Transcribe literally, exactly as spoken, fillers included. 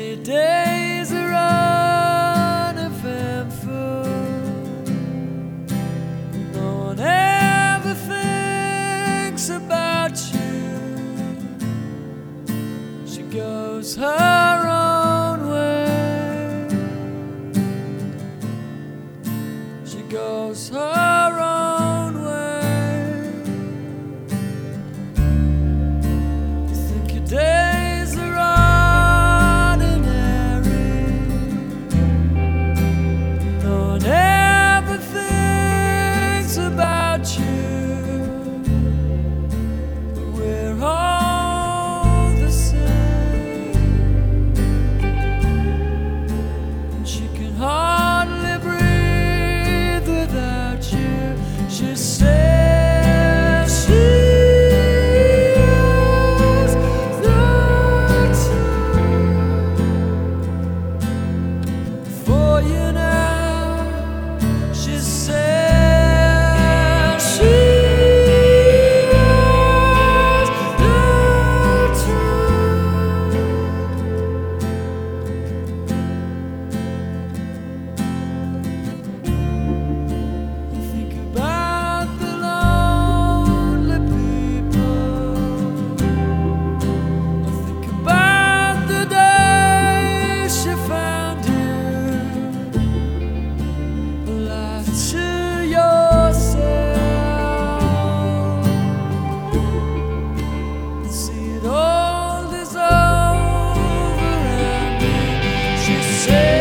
your days are uneventful. No one ever thinks about you. She goes her own way. She goes her own way. You think your days are ordinary. No one ever thinks about you. But we're all the same. And she can hardly breathe without you. She says she has the time for you now. She says she has the time. Think about the lonely people. I think about the day she found you. Lie to yourself and see it all is over and she said